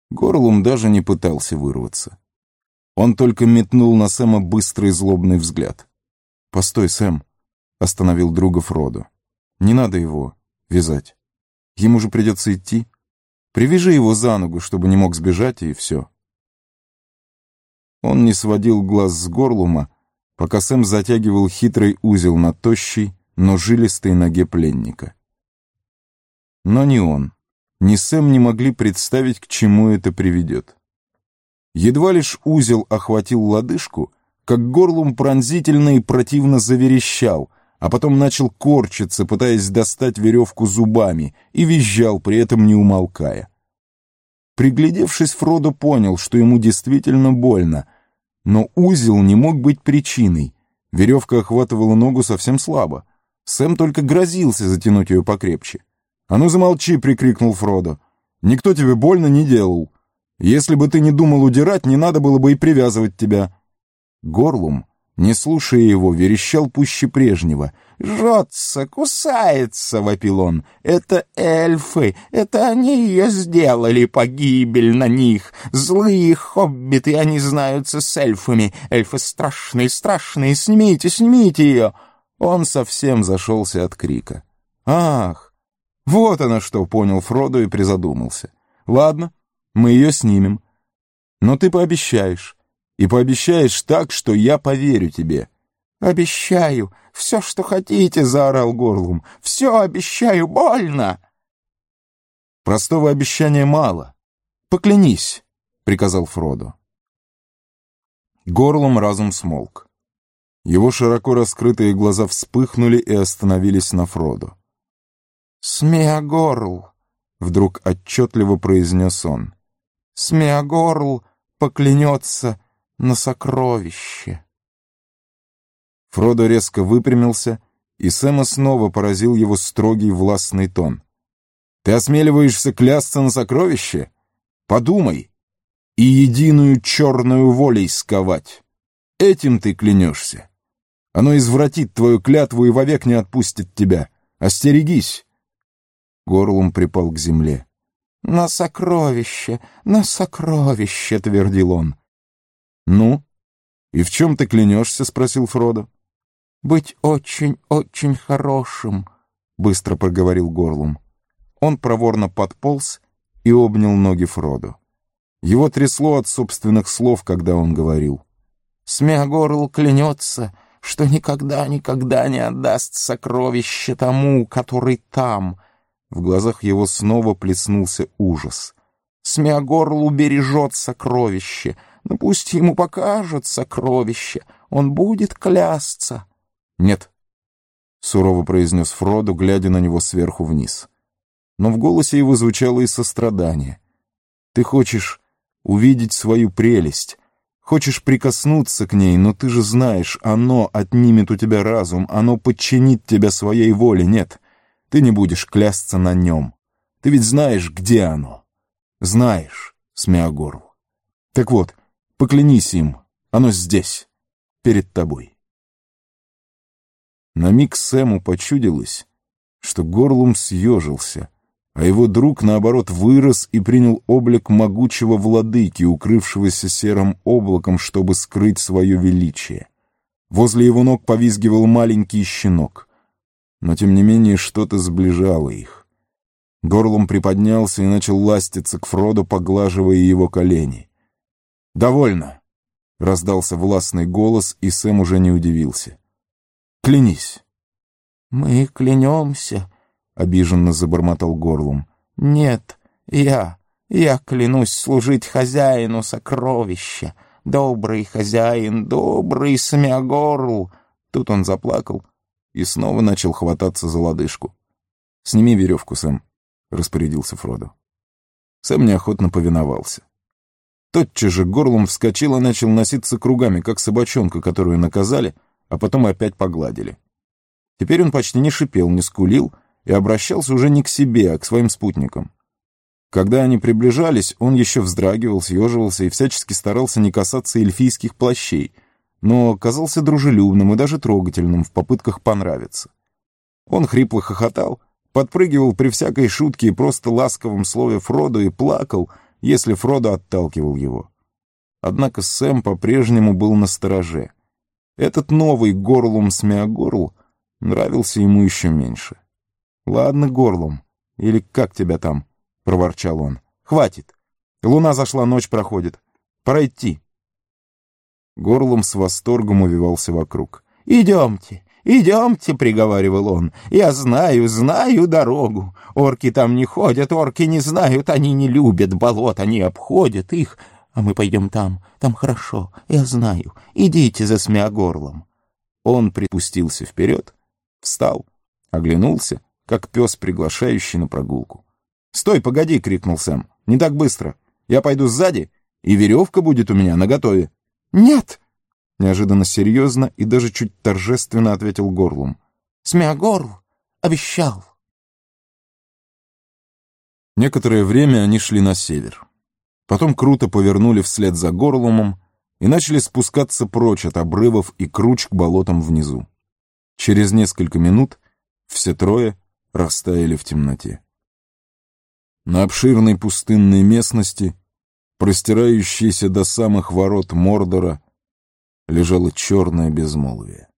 Горлум даже не пытался вырваться. Он только метнул на Сэма быстрый злобный взгляд. «Постой, Сэм», — остановил друга Фродо. «Не надо его вязать. Ему же придется идти. Привяжи его за ногу, чтобы не мог сбежать, и все». Он не сводил глаз с Горлума, пока Сэм затягивал хитрый узел на тощей, но жилистой ноге пленника. Но ни он, ни Сэм не могли представить, к чему это приведет. Едва лишь узел охватил лодыжку, как Горлум пронзительно и противно заверещал, а потом начал корчиться, пытаясь достать веревку зубами, и визжал, при этом не умолкая. Приглядевшись, Фродо понял, что ему действительно больно, но узел не мог быть причиной. Веревка охватывала ногу совсем слабо. Сэм только грозился затянуть ее покрепче. «А ну замолчи!» — прикрикнул Фродо. «Никто тебе больно не делал. Если бы ты не думал удирать, не надо было бы и привязывать тебя». Горлум, не слушая его, верещал пуще прежнего. «Жжется, кусается!» — вопил он. «Это эльфы! Это они ее сделали! Погибель на них! Злые хоббиты, они знаются с эльфами! Эльфы страшные, страшные! Снимите, снимите ее!» Он совсем зашелся от крика. «Ах, вот оно что!» — понял Фродо и призадумался. «Ладно, мы ее снимем. Но ты пообещаешь. И пообещаешь так, что я поверю тебе». «Обещаю, все, что хотите», — заорал Горлум. «Все обещаю, больно». «Простого обещания мало. Поклянись», — приказал Фродо. Горлум разом смолк. Его широко раскрытые глаза вспыхнули и остановились на Фродо. «Смеагорл», — вдруг отчетливо произнес он. «Смеагорл поклянется на сокровище». Фродо резко выпрямился, и Сэма снова поразил его строгий властный тон. «Ты осмеливаешься клясться на сокровище? Подумай! И единую черную волей сковать. Этим ты клянешься. Оно извратит твою клятву и вовек не отпустит тебя. Остерегись!» Горлум припал к земле. на сокровище!» — твердил он. «Ну, и в чем ты клянешься?» — спросил Фродо. «Быть очень-очень хорошим», — быстро проговорил Горлум. Он проворно подполз и обнял ноги Фродо. Его трясло от собственных слов, когда он говорил. «Смеагорл клянется, что никогда не отдаст сокровище тому, который там». В глазах его снова плеснулся ужас. «Смеагорл убережет сокровище, но пусть ему покажут сокровище, он будет клясться». «Нет», — сурово произнес Фродо, глядя на него сверху вниз. Но в голосе его звучало и сострадание. «Ты хочешь увидеть свою прелесть, хочешь прикоснуться к ней, но ты же знаешь, оно отнимет у тебя разум, оно подчинит тебя своей воле. Нет, ты не будешь клясться на нем. Ты ведь знаешь, где оно. Знаешь, Смеагорл. Так вот, поклянись им, оно здесь, перед тобой». На миг Сэму почудилось, что Горлум съежился, а его друг, наоборот, вырос и принял облик могучего владыки, укрывшегося серым облаком, чтобы скрыть свое величие. Возле его ног повизгивал маленький щенок. Но, тем не менее, что-то сближало их. Горлум приподнялся и начал ластиться к Фродо, поглаживая его колени. «Довольно!» — раздался властный голос, и Сэм уже не удивился. «Клянись!» «Мы клянемся!» — обиженно забормотал Горлум. «Нет, я клянусь служить хозяину сокровища. Добрый хозяин, добрый Смеагорл!» Тут он заплакал и снова начал хвататься за лодыжку. «Сними веревку, Сэм», — распорядился Фродо. Сэм неохотно повиновался. Тотчас же Горлум вскочил и начал носиться кругами, как собачонка, которую наказали, а потом опять погладили. Теперь он почти не шипел, не скулил и обращался уже не к себе, а к своим спутникам. Когда они приближались, он еще вздрагивал, съеживался и всячески старался не касаться эльфийских плащей, но казался дружелюбным и даже трогательным в попытках понравиться. Он хрипло хохотал, подпрыгивал при всякой шутке и просто ласковом слове Фродо и плакал, если Фродо отталкивал его. Однако Сэм по-прежнему был настороже. Этот новый Горлум Смеагорл нравился ему еще меньше. «Ладно, Горлум, или как тебя там?» — проворчал он. «Хватит. Луна зашла, ночь проходит. Пора идти». Горлум с восторгом увивался вокруг. «Идемте, идемте», — приговаривал он. «Я знаю дорогу. Орки там не ходят, орки не знают, они не любят болот, они обходят их. А мы пойдем там хорошо, я знаю. Идите за Смеагорлом». Он припустился вперед, встал, оглянулся, как пес, приглашающий на прогулку. «Стой, погоди!» — крикнул Сэм. «Не так быстро. Я пойду сзади, и веревка будет у меня наготове». «Нет!» — неожиданно серьезно и даже чуть торжественно ответил Горлум. «Смеагорл обещал». Некоторое время они шли на север. Потом круто повернули вслед за Горлумом и начали спускаться прочь от обрывов и круч к болотам внизу. Через несколько минут все трое растаяли в темноте. На обширной пустынной местности, простирающейся до самых ворот Мордора, лежало черное безмолвие.